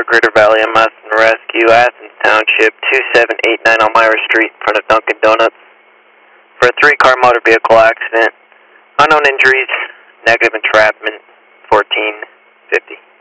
Greater Valley MS and Rescue, Athens Township, 2789 Elmira Street in front of Dunkin' Donuts for a 3-car motor vehicle accident. Unknown injuries, negative entrapment, 1450.